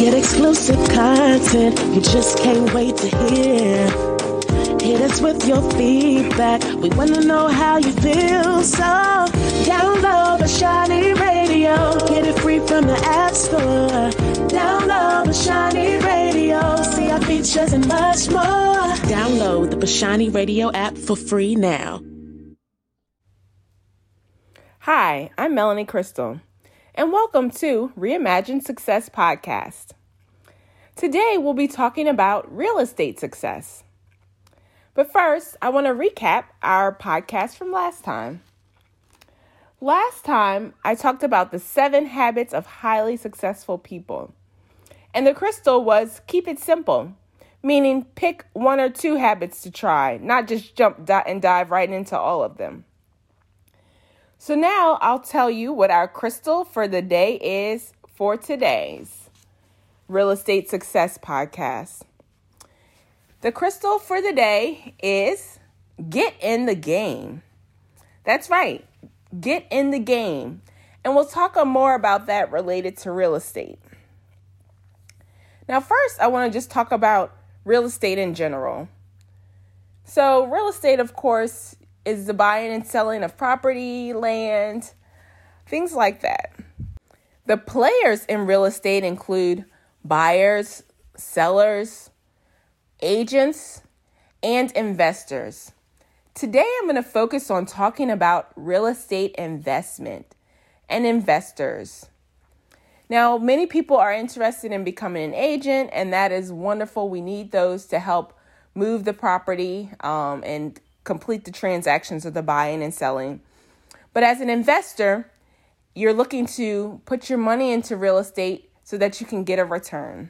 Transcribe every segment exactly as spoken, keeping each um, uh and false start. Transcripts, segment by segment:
Get exclusive content you just can't wait to hear. Hit us with your feedback. We want to know how you feel. So download Bashani Radio. Get it free from the App Store. Download Bashani Radio. See our features and much more. Download the Bashani Radio app for free now. Hi, I'm Melanie Crystal, and welcome to Reimagine Success Podcast. Today, we'll be talking about real estate success. But first, I want to recap our podcast from last time. Last time, I talked about the seven habits of highly successful people. And the crystal was keep it simple, meaning pick one or two habits to try, not just jump di- and dive right into all of them. So now I'll tell you what our crystal for the day is for today's Real Estate Success Podcast. The crystal for the day is get in the game. That's right, get in the game. And we'll talk more about that related to real estate. Now, first, I want to just talk about real estate in general. So real estate, of course, is the buying and selling of property, land, things like that. The players in real estate include buyers, sellers, agents, and investors. Today, I'm going to focus on talking about real estate investment and investors. Now, many people are interested in becoming an agent, and that is wonderful. We need those to help move the property um, and complete the transactions of the buying and selling. But as an investor, you're looking to put your money into real estate so that you can get a return.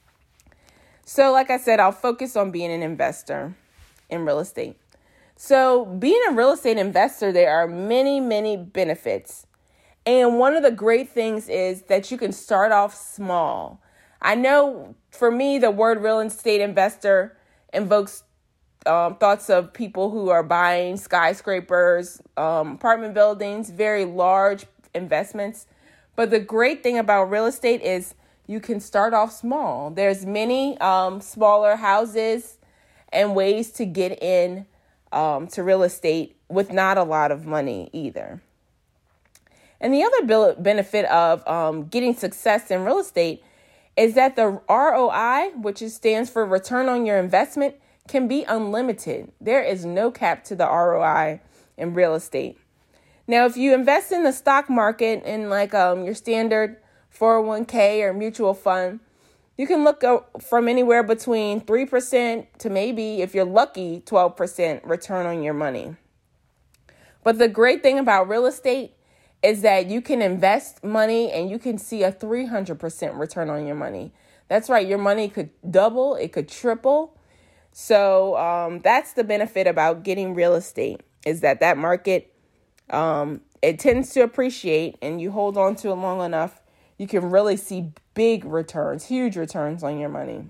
So like I said, I'll focus on being an investor in real estate. So being a real estate investor, there are many, many benefits. And one of the great things is that you can start off small. I know for me, the word real estate investor invokes Um, thoughts of people who are buying skyscrapers, um, apartment buildings, very large investments. But the great thing about real estate is you can start off small. There's many um, smaller houses and ways to get in um, to real estate with not a lot of money either. And the other be- benefit of um, getting success in real estate is that the R O I, which is, stands for return on your investment, can be unlimited. There is no cap to the R O I in real estate. Now, if you invest in the stock market in like um, your standard four oh one k or mutual fund, you can look from anywhere between three percent to maybe, if you're lucky, twelve percent return on your money. But the great thing about real estate is that you can invest money and you can see a three hundred percent return on your money. That's right. Your money could double. It could triple. So um, that's the benefit about getting real estate, is that that market, um, it tends to appreciate, and you hold on to it long enough, you can really see big returns, huge returns on your money.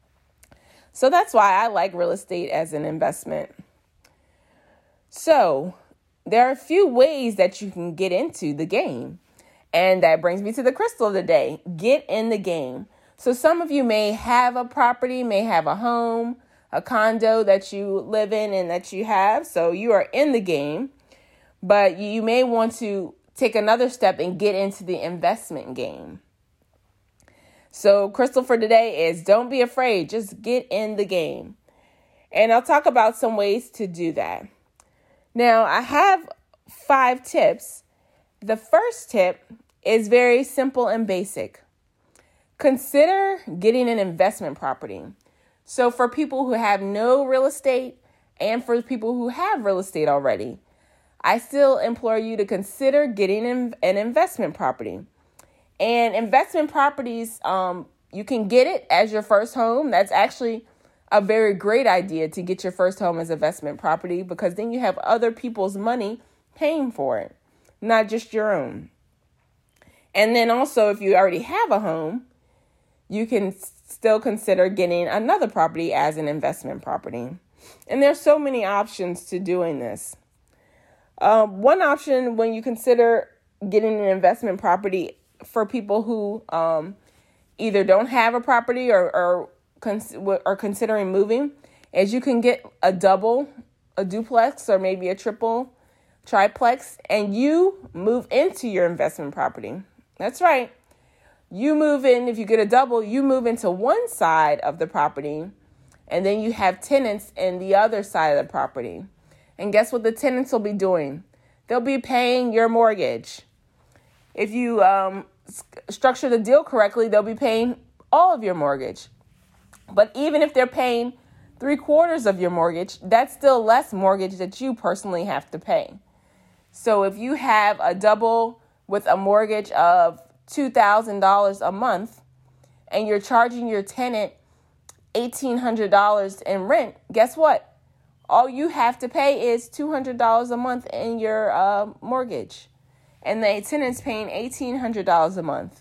So that's why I like real estate as an investment. So there are a few ways that you can get into the game. And that brings me to the crystal of the day. Get in the game. So some of you may have a property, may have a home, a condo that you live in and that you have. So you are in the game, but you may want to take another step and get into the investment game. So crystal for today is don't be afraid. Just get in the game. And I'll talk about some ways to do that. Now, I have five tips. The first tip is very simple and basic. Consider getting an investment property. So for people who have no real estate and for people who have real estate already, I still implore you to consider getting an investment property. And investment properties, um, you can get it as your first home. That's actually a very great idea to get your first home as investment property, because then you have other people's money paying for it, not just your own. And then also, if you already have a home, you can still consider getting another property as an investment property. And there's so many options to doing this. Um, one option when you consider getting an investment property for people who um, either don't have a property or or cons- are considering moving, is you can get a double, a duplex, or maybe a triple, triplex, and you move into your investment property. That's right. You move in, if you get a double, you move into one side of the property, and then you have tenants in the other side of the property. And guess what the tenants will be doing? They'll be paying your mortgage. If you um, structure the deal correctly, they'll be paying all of your mortgage. But even if they're paying three quarters of your mortgage, that's still less mortgage that you personally have to pay. So if you have a double with a mortgage of two thousand dollars a month and you're charging your tenant eighteen hundred dollars in rent, guess what? All you have to pay is two hundred dollars a month in your uh, mortgage. And the tenant's paying eighteen hundred dollars a month.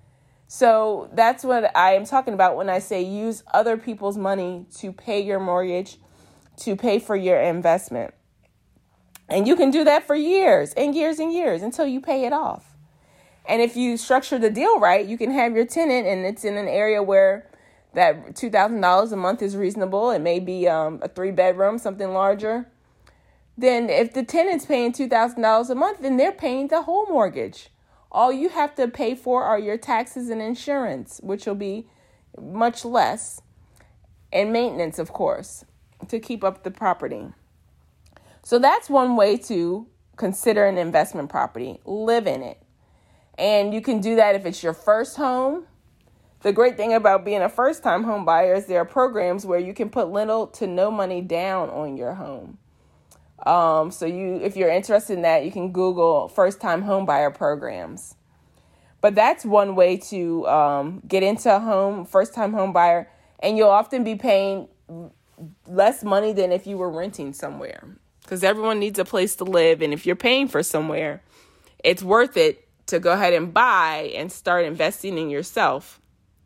So that's what I am talking about when I say use other people's money to pay your mortgage, to pay for your investment. And you can do that for years and years and years until you pay it off. And if you structure the deal right, you can have your tenant and it's in an area where that two thousand dollars a month is reasonable. It may be um, a three bedroom, something larger. Then if the tenant's paying two thousand dollars a month, then they're paying the whole mortgage. All you have to pay for are your taxes and insurance, which will be much less, and maintenance, of course, to keep up the property. So that's one way to consider an investment property. Live in it. And you can do that if it's your first home. The great thing about being a first-time home buyer is there are programs where you can put little to no money down on your home. Um, so you, if you're interested in that, you can Google first-time home buyer programs. But that's one way to um, get into a home, first-time home buyer, and you'll often be paying less money than if you were renting somewhere, because everyone needs a place to live. And if you're paying for somewhere, it's worth it to go ahead and buy and start investing in yourself.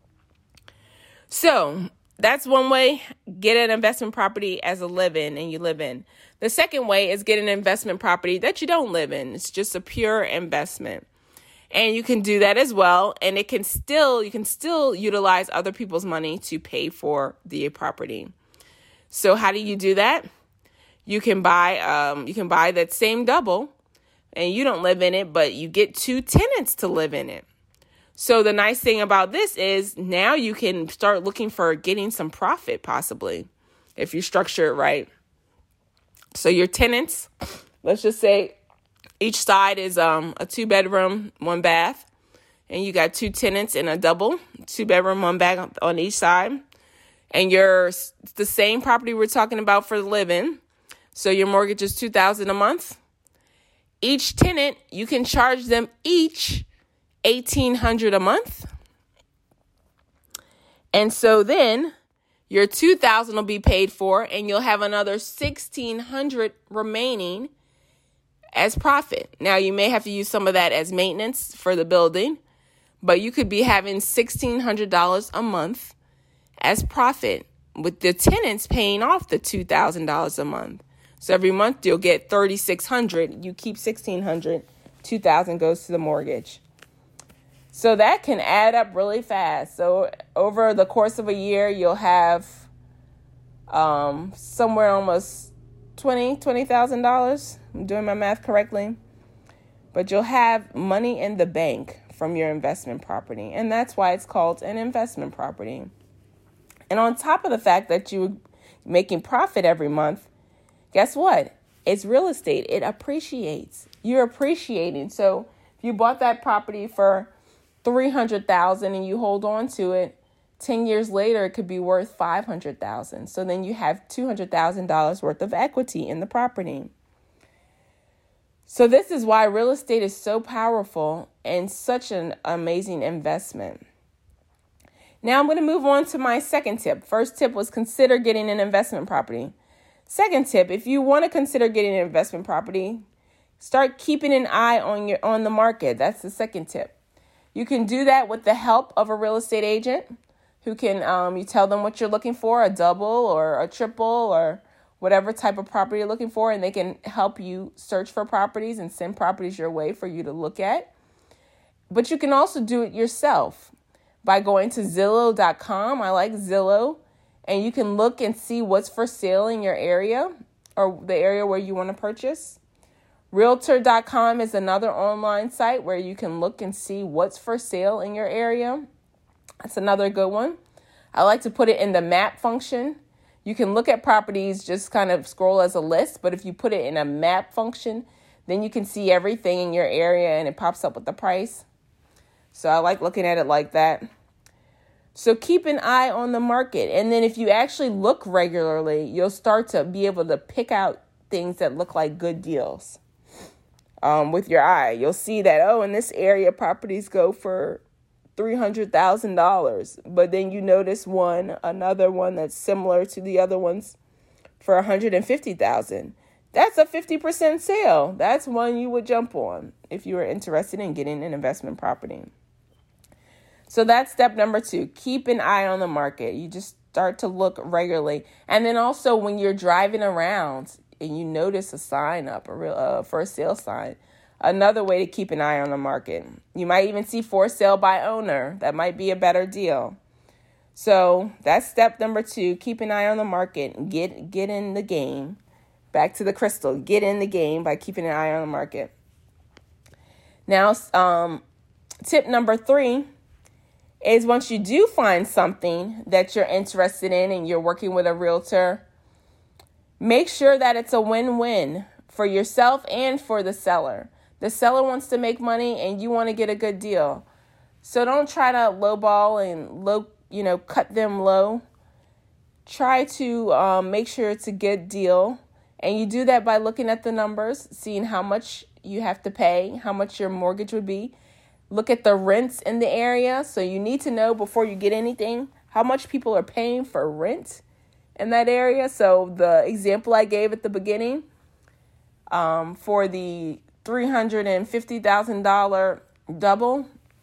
So that's one way. Get an investment property as a live-in and you live in. The second way is get an investment property that you don't live in. It's just a pure investment. And you can do that as well. And it can still, you can still utilize other people's money to pay for the property. So how do you do that? You can buy, um, you can buy that same double and you don't live in it, but you get two tenants to live in it. So the nice thing about this is now you can start looking for getting some profit possibly if you structure it right. So your tenants, let's just say each side is um, a two bedroom, one bath, and you got two tenants in a double, two bedroom, one bath on each side. And you're the same property we're talking about for the live-in. So your mortgage is two thousand dollars a month. Each tenant, you can charge them each eighteen hundred dollars a month. And so then your two thousand dollars will be paid for and you'll have another sixteen hundred dollars remaining as profit. Now you may have to use some of that as maintenance for the building, but you could be having sixteen hundred dollars a month as profit with the tenants paying off the two thousand dollars a month. So every month you'll get three thousand six hundred dollars. You keep sixteen hundred dollars, two thousand dollars goes to the mortgage. So that can add up really fast. So over the course of a year, you'll have um, somewhere almost twenty thousand dollars, twenty thousand dollars. I'm doing my math correctly. But you'll have money in the bank from your investment property. And that's why it's called an investment property. And on top of the fact that you're making profit every month, guess what? It's real estate. It appreciates. You're appreciating. So if you bought that property for three hundred thousand dollars and you hold on to it, ten years later, it could be worth five hundred thousand dollars. So then you have two hundred thousand dollars worth of equity in the property. So this is why real estate is so powerful and such an amazing investment. Now I'm going to move on to my second tip. First tip was consider getting an investment property. Second tip, if you want to consider getting an investment property, start keeping an eye on your on the market. That's the second tip. You can do that with the help of a real estate agent who can, um, you tell them what you're looking for, a double or a triple or whatever type of property you're looking for, and they can help you search for properties and send properties your way for you to look at. But you can also do it yourself by going to Zillow dot com. I like Zillow. And you can look and see what's for sale in your area or the area where you want to purchase. Realtor dot com is another online site where you can look and see what's for sale in your area. That's another good one. I like to put it in the map function. You can look at properties, just kind of scroll as a list, but if you put it in a map function, then you can see everything in your area and it pops up with the price. So I like looking at it like that. So keep an eye on the market. And then if you actually look regularly, you'll start to be able to pick out things that look like good deals. Um, with your eye, you'll see that, oh, in this area, properties go for three hundred thousand dollars. But then you notice one, another one that's similar to the other ones for one hundred fifty thousand dollars. That's a fifty percent sale. That's one you would jump on if you were interested in getting an investment property. So that's step number two. Keep an eye on the market. You just start to look regularly. And then also when you're driving around and you notice a sign up, a real uh, for sale sign, another way to keep an eye on the market. You might even see for sale by owner. That might be a better deal. So that's step number two. Keep an eye on the market. Get get in the game. Back to the crystal. Get in the game by keeping an eye on the market. Now, um, tip number three is once you do find something that you're interested in and you're working with a realtor, make sure that it's a win-win for yourself and for the seller. The seller wants to make money and you want to get a good deal. So don't try to lowball and low, you know, cut them low. Try to um, make sure it's a good deal. And you do that by looking at the numbers, seeing how much you have to pay, how much your mortgage would be. Look at the rents in the area. So you need to know before you get anything how much people are paying for rent in that area. So the example I gave at the beginning, um, for the three hundred fifty thousand dollars double,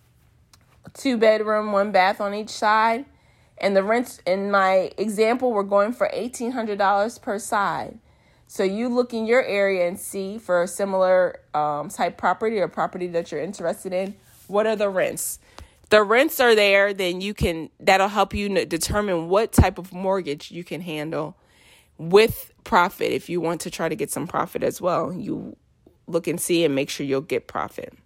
two bedroom, one bath on each side. And the rents in my example were going for eighteen hundred dollars per side. So you look in your area and see for a similar um, type property or property that you're interested in, what are the rents? The rents are there, then you can, that'll help you determine what type of mortgage you can handle with profit. If you want to try to get some profit as well, you look and see and make sure you'll get profit.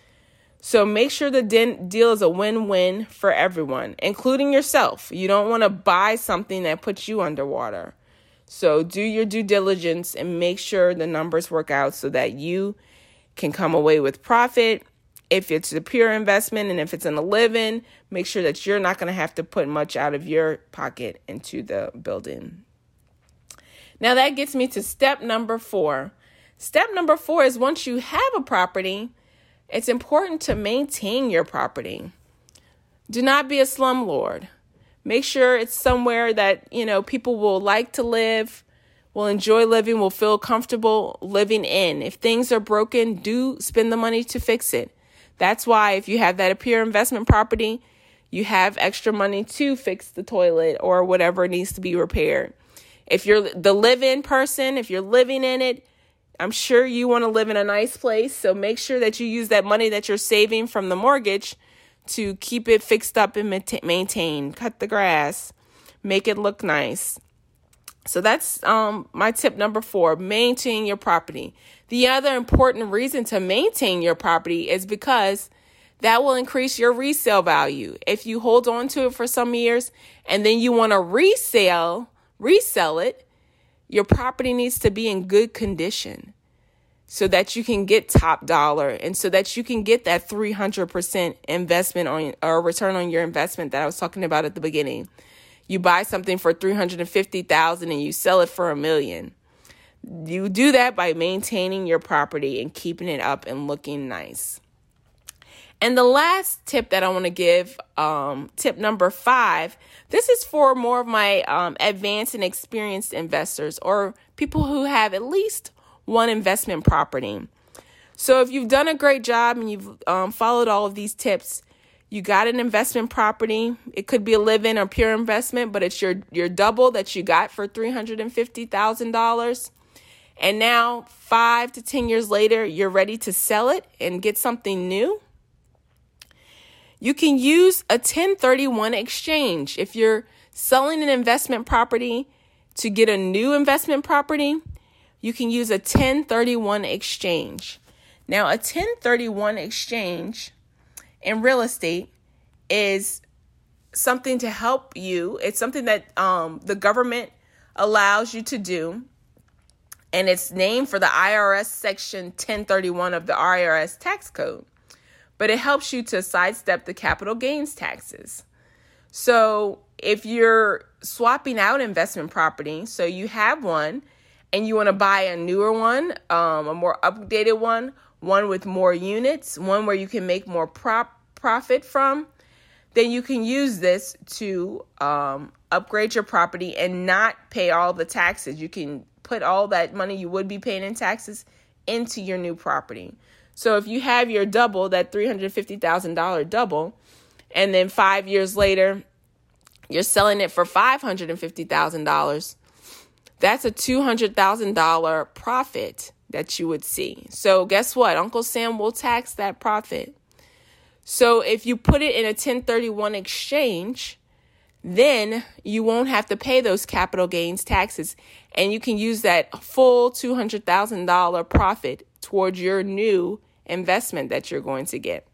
So make sure the deal is a win-win for everyone, including yourself. You don't want to buy something that puts you underwater. So do your due diligence and make sure the numbers work out so that you can come away with profit. If it's a pure investment and if it's in a live-in, make sure that you're not going to have to put much out of your pocket into the building. Now that gets me to step number four. Step number four is once you have a property, it's important to maintain your property. Do not be a slumlord. Make sure it's somewhere that, you know, people will like to live, will enjoy living, will feel comfortable living in. If things are broken, do spend the money to fix it. That's why if you have that pure investment property, you have extra money to fix the toilet or whatever needs to be repaired. If you're the live-in person, if you're living in it, I'm sure you want to live in a nice place. So make sure that you use that money that you're saving from the mortgage to keep it fixed up and maintain, cut the grass, make it look nice. So that's um, my tip number four, maintain your property. The other important reason to maintain your property is because that will increase your resale value. If you hold on to it for some years and then you want to resell, resell it, your property needs to be in good condition so that you can get top dollar and so that you can get that three hundred percent investment on or return on your investment that I was talking about at the beginning. You buy something for three hundred fifty thousand dollars and you sell it for a million. You do that by maintaining your property and keeping it up and looking nice. And the last tip that I want to give, um, tip number five, this is for more of my um, advanced and experienced investors or people who have at least one investment property. So if you've done a great job and you've um, followed all of these tips, you got an investment property. It could be a live-in or pure investment, but it's your, your double that you got for three hundred fifty thousand dollars. And now five to ten years later, you're ready to sell it and get something new. You can use a ten thirty-one exchange. If you're selling an investment property to get a new investment property, you can use a ten thirty-one exchange. Now, a ten thirty-one exchange in real estate is something to help you. It's something that um, the government allows you to do. And it's named for the I R S section ten thirty-one of the I R S tax code. But it helps you to sidestep the capital gains taxes. So if you're swapping out investment property, so you have one and you want to buy a newer one, um, a more updated one, one with more units, one where you can make more prop profit from, then you can use this to um, upgrade your property and not pay all the taxes. You can put all that money you would be paying in taxes into your new property. So if you have your double, that three hundred fifty thousand dollars double, and then five years later, you're selling it for five hundred fifty thousand dollars, that's a two hundred thousand dollars profit that you would see. So guess what? Uncle Sam will tax that profit. So if you put it in a ten thirty-one exchange, then you won't have to pay those capital gains taxes, and you can use that full two hundred thousand dollars profit towards your new investment that you're going to get.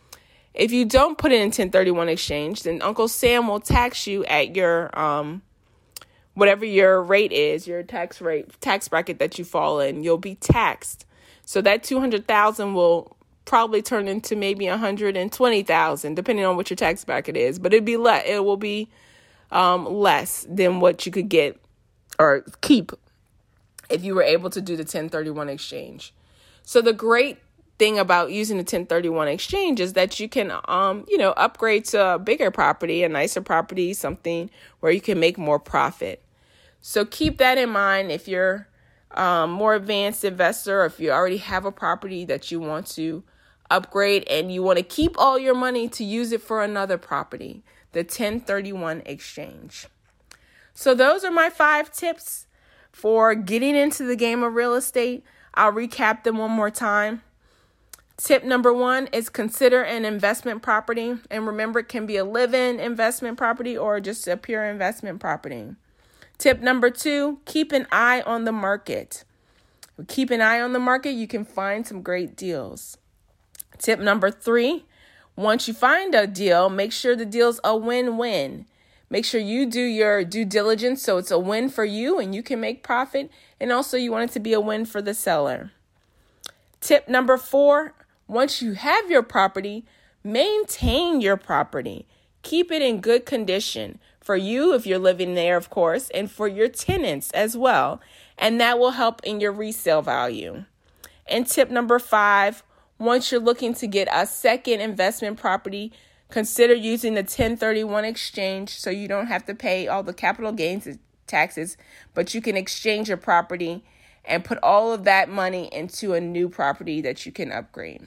If you don't put it in ten thirty-one exchange, then Uncle Sam will tax you at your um whatever your rate is, your tax rate, tax bracket that you fall in. You'll be taxed. So that two hundred thousand dollars will probably turn into maybe one hundred twenty thousand dollars, depending on what your tax bracket is. But it'd be le- it will be um, less than what you could get or keep if you were able to do the ten thirty-one exchange. So the great thing about using the ten thirty-one exchange is that you can, um, you know, upgrade to a bigger property, a nicer property, something where you can make more profit. So keep that in mind if you're um, more advanced investor, or if you already have a property that you want to upgrade and you want to keep all your money to use it for another property, the ten thirty-one exchange. So those are my five tips for getting into the game of real estate. I'll recap them one more time. Tip number one is consider an investment property. And remember, it can be a live-in investment property or just a pure investment property. Tip number two, keep an eye on the market. Keep an eye on the market. You can find some great deals. Tip number three, once you find a deal, make sure the deal's a win-win. Make sure you do your due diligence so it's a win for you and you can make profit. And also you want it to be a win for the seller. Tip number four, once you have your property, maintain your property. Keep it in good condition for you if you're living there, of course, and for your tenants as well. And that will help in your resale value. And tip number five, once you're looking to get a second investment property, consider using the ten thirty-one exchange so you don't have to pay all the capital gains taxes, but you can exchange your property and put all of that money into a new property that you can upgrade.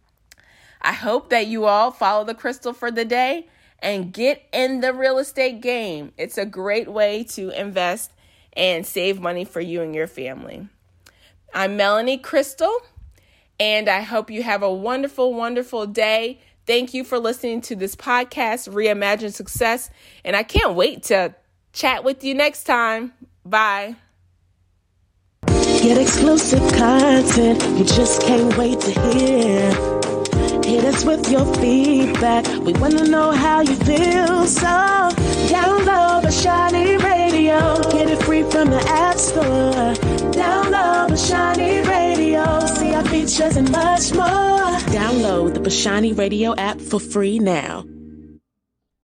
I hope that you all follow the crystal for the day and get in the real estate game. It's a great way to invest and save money for you and your family. I'm Melanie Crystal, and I hope you have a wonderful, wonderful day. Thank you for listening to this podcast, Reimagine Success, and I can't wait to chat with you next time. Bye. Get exclusive content you just can't wait to hear. Hit us with your feedback. We want to know how you feel. So download Bashani Radio. Get it free from the App Store. Download Bashani Radio. See our features and much more. Download the Bashani Radio app for free now.